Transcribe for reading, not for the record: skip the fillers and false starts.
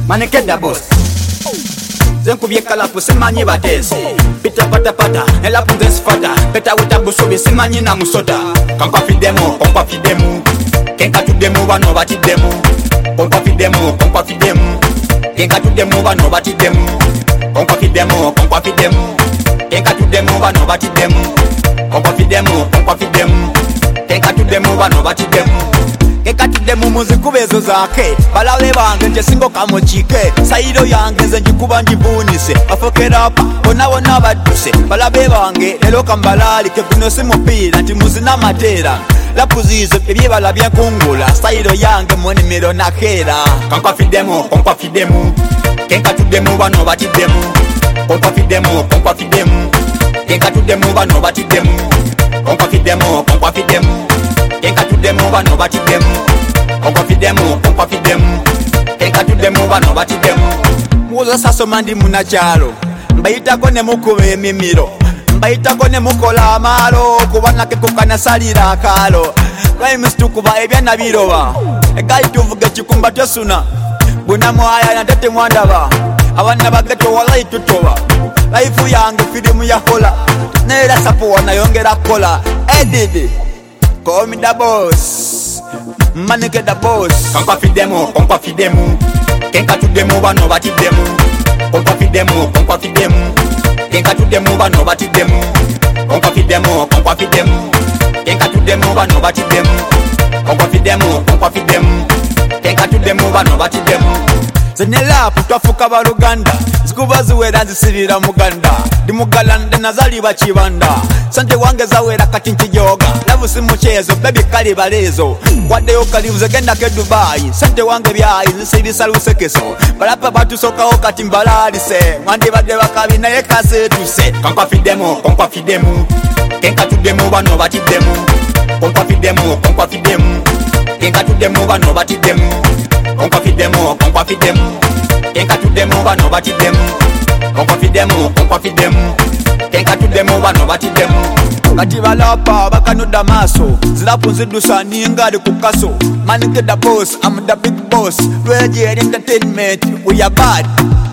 Manekeda boss Zenkubye kalapu simanyi batesi Pita pata pata elapu nsifata Peta wita busubi simanyi na musota Kankwa fidemu Kenka tudemu bano batidemu Kankwa fidemu Kenka tudemu bano batidemu Kankwa fidemu Kenka tudemu bano batidemu Kankwa fidemu Kenka tudemu bano batidemu Kenka tudemu muzikuba ezo zake balabe bange nje singoka mu kike sayiro yange nze njikuba njivunise bafokera apa bonna badduse balabe bange lero kambalalike guno si mupiira nti muzina mateera lapuzizo ebyebala byenkungula sayiro yange munimiro nakeera kankwa fidemu Kenka tudemu bano batidemu Kankwa fidemu Kenka tudemu bano batidemu Kankwa fidemu Kenka tudemu bano batidemu Kankwa fidemu Kenka tudemu bano batidemu Muza sasoma ndi munachalo mbayitako ne mukuba emimiro mbayitako ne mukola amaalo kubana kekukana salira akaalo lwaimusitukuba ebyana biroba egali tuvuga kikumba tosuna buna mwaya na tete mwandaba abana bageto walayi tutoba laifu yange filimu ya hola nera sapo wanayongera kola edidi call me the boss Manekeda boss Kankwa fidemu Kenka tudemu bano batidemu Kankwa fidemu Kenka tudemu bano batidemu Kankwa fidemu Kenka tudemu bano batidemu Kankwa fidemu Kenka tudemu bano batidemu Zenelapu twafuka baluganda zikuba ziwera nzisirira muganda ndi mugalanda nazaliba kibanda sante wange zawera kati nkijoga lavu si muchezo baby kali balezo waddeyo kalivuze genda ke Dubai sante wange byayi zisirisa lusekeso balapa batusokaho kati mbalalise mwandi badde bakabi naye kasetuse Kankwa fidemu Kenka tudemu bano batidemu Kankwa fidemu Kenka tudemu bano batidemu Kankwa fidemu Kenka tudemu bano batidemu Kankwa fidemu Kenka tudemu bano batidemu kati balapa bakanuda maso zilapu nzidusa ningali kukaso Manekeda boss I'm the big boss Regi entertainment we are bad